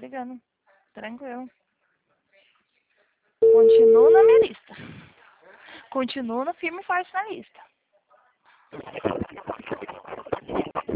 ligando. Tranquilo. Continuo na minha lista. Continuo no firme e forte na lista.